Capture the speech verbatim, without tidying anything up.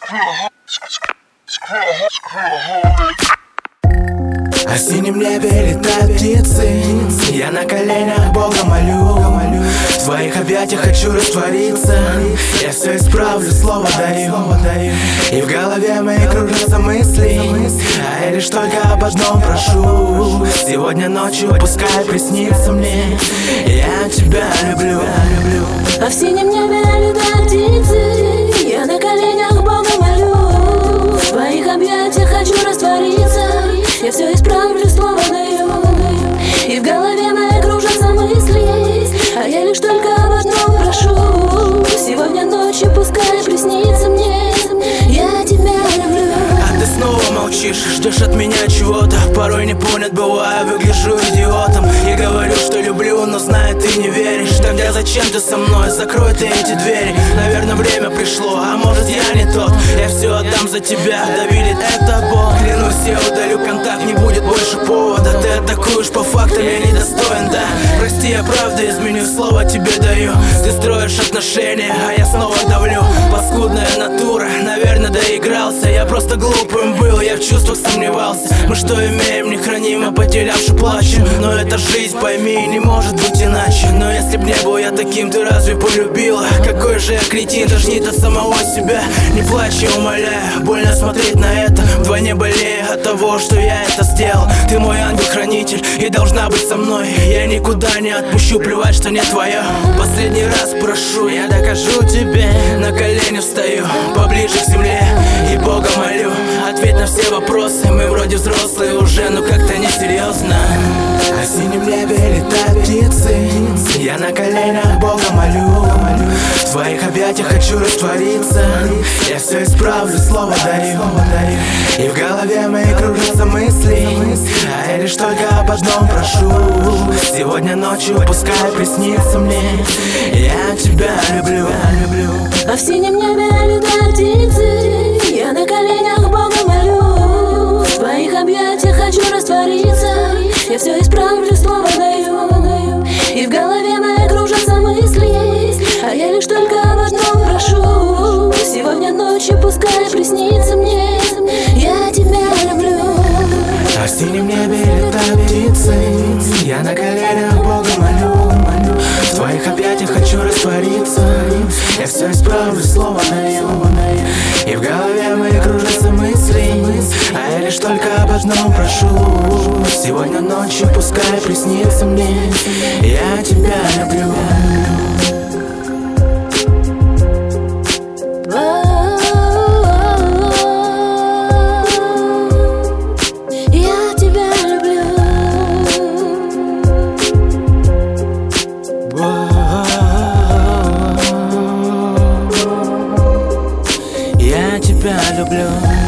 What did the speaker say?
О синем небе летают птицы, я на коленях Бога молю. В твоих объятиях хочу раствориться, я все исправлю, слово даю. И в голове моей кружатся мысли, а я лишь только об одном прошу. Сегодня ночью пускай приснится мне, я тебя люблю. А в синем небе летают птицы, я на коленях Бога молю. В твоих объятиях хочу раствориться, я все исправлю, слово даю. И в голове моей кружатся мысли, а я лишь только об одном прошу. Сегодня ночью пускай приснится мне, я тебя люблю. А ты снова молчишь, ждешь от меня чего-то. Порой не понят бываю, выгляжу идиотом. Я говорю, что люблю, но знаю, ты не веришь. Тогда зачем ты со мной? Закрой ты эти двери. Наверное, время пришло, а может я не тот. Я все отдам за тебя, давит это боль. Клянусь, я удалю контакт, не будет больше повода. Ты атакуешь по фактам, я недостоин, да. Прости, я правда изменю, слово тебе даю. Ты строишь отношения, а я снова давлю. Паскудная натура, наверное, доигрался. Я просто глупым был, я в чувствах сомневался. Мы что имеем, не храним, а потерявши плачем. Но это жизнь, пойми, не может быть иначе. Но если б не был я таким, ты разве полюбила? Какой же я кретин, тошнит от самого себя. Не плачь, я умоляю, больно смотреть на это. Вдвойне болею от того, что я это сделал. Ты мой ангел-хранитель и должна быть со мной. Я никуда не отпущу, плевать, что не твоя. Последний раз прошу, я докажу тебе. На колени встаю, поближе к земле и Бога молю. Ответь на все вопросы, мы вроде взрослые уже, но как-то несерьезно. О синем небе летают птицы, я на коленях Бога молю. В твоих объятиях хочу раствориться, я все исправлю, слово даю. И в голове моей кружатся мысли, а я лишь только об одном прошу. Сегодня ночью пускай приснится мне, я тебя люблю. А в синем небе летают птицы, я на коленях Бога молю. В твоих объятиях хочу раствориться, я все исправлю, слово даю. И в голове моей кружатся мысли, а я лишь только об одном прошу. Сегодня ночью пускай приснится мне, я тебя люблю. А в синем небе летают птицы, я на коленях Бога молю. В твоих объятиях хочу раствориться, я все исправлю, слово даю. И в голове моей кружатся мысли, а я лишь только об одном прошу. Сегодня ночью пускай приснится мне, я тебя люблю. Я тебя люблю. Я тебя люблю.